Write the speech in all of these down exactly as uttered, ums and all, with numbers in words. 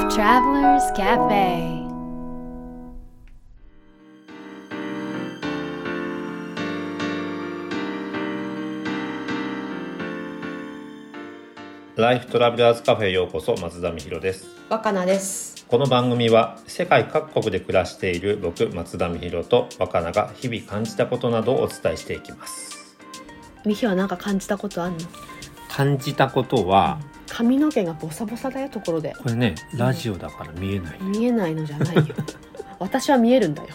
Travelers Cafe。 ライフトラベラーズカフェへようこそ。松田美弘です。 若菜です。 この番組は世界各国で暮らしている僕松田美弘と若菜が日々感じたことなどをお伝えしていきます。 美弘は何か感じたことあんの？ 感じたことは、 うん、髪の毛がボサボサだよ。ところでこれねラジオだから見えない、 うん、見えないのじゃないよ私は見えるんだよ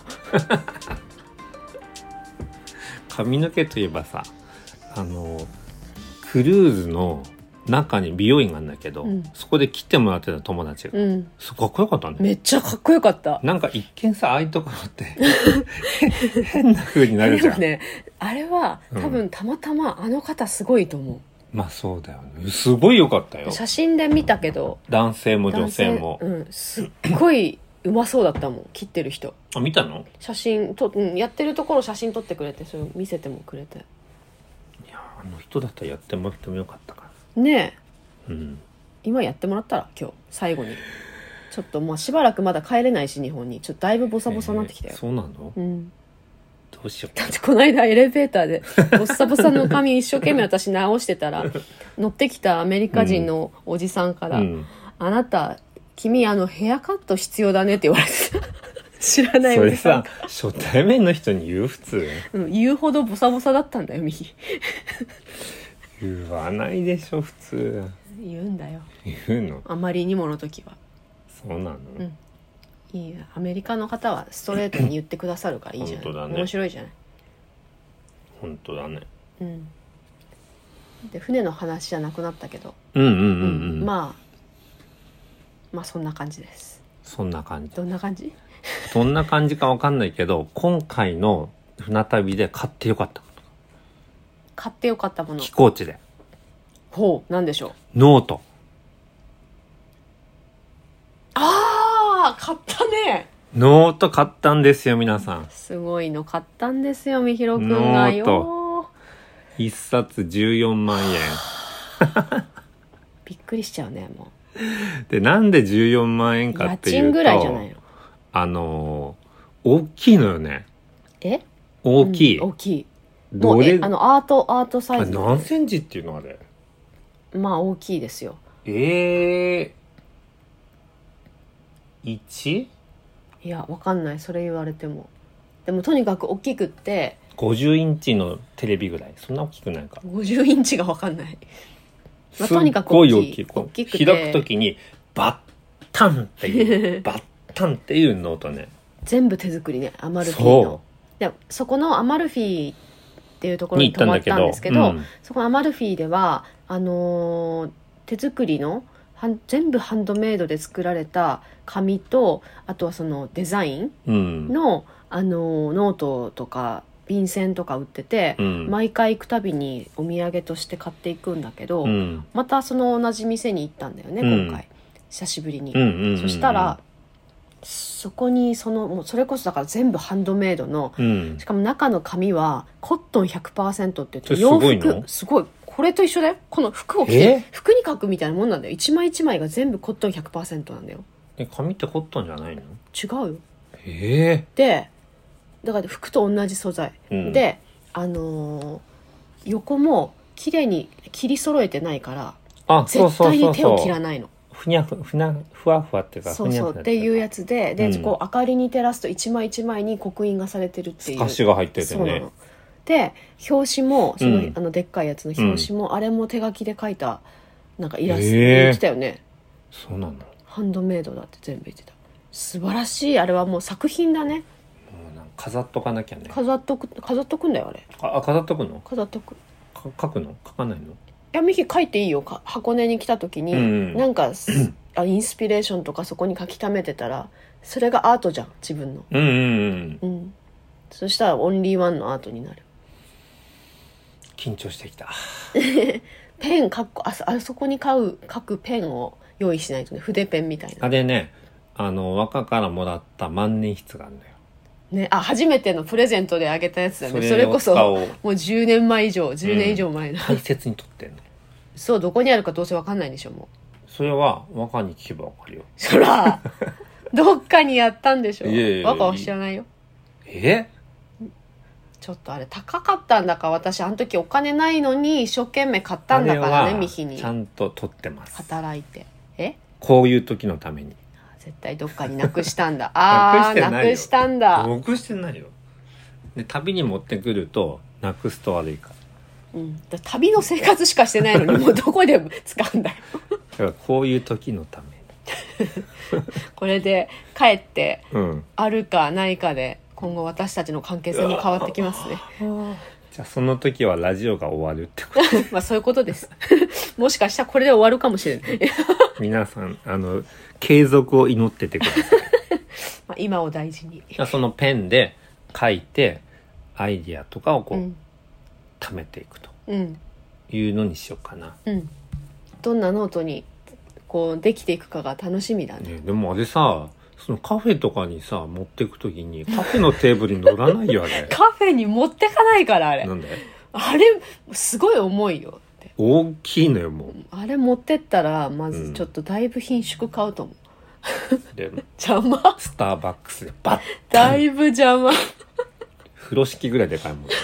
髪の毛といえばさ、あのクルーズの中に美容院があるんだけど、うん、そこで切ってもらってた友達が、うん、かっこよかったね。 めっちゃかっこよかった。 なんか一見さ、ああいうところって変な風になるじゃん。 でもね、あれは多分たまたまあの方すごいと思う、うん、 まあそうだよね。すごい良かったよ。 写真で見たけど男性も女性も、 うん、すっごいうまそうだったもん切ってる人。 あ、見たの？ 写真と、うん、やってるところ写真撮ってくれて、それを見せてもくれて、いやあの人だったらやってもらってもよかったからねえ、うん、 今やってもらったら今日最後にちょっともうしばらくまだ帰れないし日本にちょっとだいぶボサボサになってきたよ、 えー、そうなの？うん、どうしよう。 だってこの間エレベーターでボサボサの髪一生懸命私直してたら乗ってきたアメリカ人のおじさんから、うん、あなた君あのヘアカット必要だねって言われて知らないおじさん。 それさ初対面の人に言う？普通、 うん、言うほどボサボサだったんだよミヒ言わないでしょ普通。 言うんだよ。 言うの？ あまりにもの時は。 そうなの？ うん、いいや。アメリカの方はストレートに言ってくださるからいいじゃない。本当だね。面白いじゃない。 本当だね。 うん。で船の話じゃなくなったけど、 うんうんうんうん、うん、 まあまあそんな感じです。 そんな感じ。 どんな感じ？ どんな感じかわかんないけど、今回の船旅で買ってよかったもの。 買ってよかったもの。 寄港地で。 ほう、なんでしょう。ノート。 あー、買ったね。 ノート買ったんですよ皆さん。 すごいの買ったんですよみひろくんがよ。ノート一冊じゅうよんまんえんびっくりしちゃうね。もうで、なんでじゅうよんまんえんかっていうと、 家賃ぐらいじゃないの？ あのー、大きいのよね。 え？ 大きい、 うん、大きい。もうえあのアートアートサイズ。 何センチっていうのあれ？ まあ大きいですよ。 えー、いち？ いやわかんない、それ言われても。でもとにかく大きくってごじゅうインチのテレビぐらい。そんな大きくないか。 ごじゅうインチがわかんない、まあ、とにかく大きい。すっごい大きい。 大きくて開くときにバッタンっていうバッタンっていうノートね。 全部手作りね。アマルフィの。でそこのアマルフィっていうところに泊まったんですけど、うん、そこのアマルフィではあのー、手作りの全部ハンドメイドで作られた紙と、あとはそのデザインの、うん、あのー、ノートとか便箋とか売ってて、うん、毎回行くたびにお土産として買っていくんだけど、うん、またその同じ店に行ったんだよね、うん、今回久しぶりに、うんうんうんうん、そしたらそこにそのもうそれこそだから全部ハンドメイドの、うん、しかも中の紙はコットン ひゃくパーセント って言って、洋服すごい、これと一緒だよ。この服を着て服に書くみたいなもんなんだよ。一枚一枚が全部コットン ひゃくパーセント なんだよ。 え、紙ってコットンじゃないの？ 違うよ。 へー。 でだから服と同じ素材、うん、であのー、横も綺麗に切り揃えてないから、あ、絶対に手を切らないの。 ふにゃふふなふわふわっていうか、 そうそうっていうやつで、で、うん、こう明かりに照らすと一枚一枚に刻印がされてるっていう。 透かしが入っててね。 そうなの。で表紙もその、うん、あのでっかいやつの表紙も、うん、あれも手書きで描いたなんかイラスト言ってたよね。 そうなの。 ハンドメイドだって全部言ってた。素晴らしい。あれはもう作品だね。 もうなんか飾っとかなきゃね。 飾っとく飾っとくんだよあれ。 あ、飾っとくの？ 飾っとく。 か書くの？書かないの？いやミキ書いていいよ。か箱根に来た時に、うん、なんかあインスピレーションとかそこに書き溜めてたらそれがアートじゃん自分の。 うんうんうん。 うん。そしたらオンリーワンのアートになる。 緊張してきた。 ペンかっこ あ, あそこに買う書くペンを用意しないとね。筆ペンみたいな。 あれね、あの若からもらった万年筆があるんだよ。 ね、あ初めてのプレゼントであげたやつだね。それ, それこそもうじゅうねんまえ以上じゅうねん以上前の、 うん、大切に取ってんの。 そうどこにあるかどうせ分かんないでしょもう。 それは若に聞けばわかるよ。 そらどっかにやったんでしょ。 いやいやいや若は知らないよ。 えちょっとあれ高かったんだか、私あの時お金ないのに一生懸命買ったんだからね、ミヒにちゃんと取ってます。 働いて。えこういう時のために。 絶対どっかになくしたんだ。あーなくしたんだ。 なくしてないよ。で旅に持ってくるとなくすと悪いから。 うん、だ旅の生活しかしてないのにもうどこで使うんだよ。 だからこういう時のために。 これで帰ってうん、 あるかないかで今後私たちの関係性も変わってきますね。 じゃあその時はラジオが終わるってことまあそういうことです。もしかしたらこれで終わるかもしれない。 皆さんあの継続を祈っててください。 まあ今を大事に。 そのペンで書いてアイディアとかをこう、うん、貯めていくというのにしようかな、 うん、どんなノートにこうできていくかが楽しみだ ね, ね。でもあれさ、そのカフェとかにさ持っていくときにカフェのテーブルに乗らないよあれ。 カフェに持ってかないからあれ。 なんで？あれすごい重いよって。 大きいのよもう。 あれ持ってったらまずちょっとだいぶ品種買うと思う。 うん、で邪魔。 スターバックスでバッだいぶ邪魔。 風呂敷ぐらいでかいもん、ね。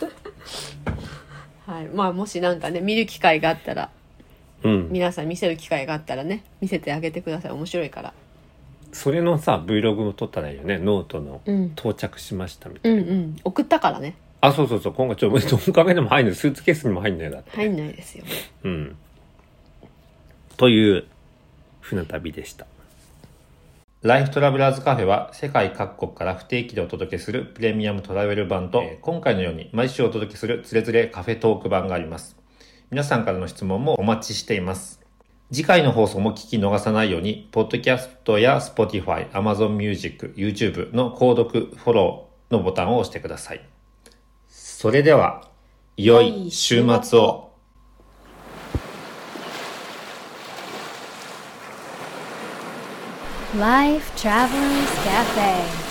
はい、まあもしなんかね見る機会があったら、うん、皆さん見せる機会があったらね見せてあげてください。面白いから。 それのさ Vlog も撮ったらいいよね。ノートの到着しましたみたいな、 うんうんうん、送ったからね。 あ、そうそうそう。今回ちょっとどんかめでも入んない。スーツケースにも入んないだって。 入んないですよ。 うん。という船旅でした。ライフトラベラーズカフェは世界各国から不定期でお届けするプレミアムトラベル版と、今回のように毎週お届けするつれづれカフェトーク版があります。皆さんからの質問もお待ちしています。次回の放送も聞き逃さないように、ポッドキャストや Spotify、Amazon Music、YouTube の購読、フォローのボタンを押してください。それでは、良い週末を。 Life Travelers Cafe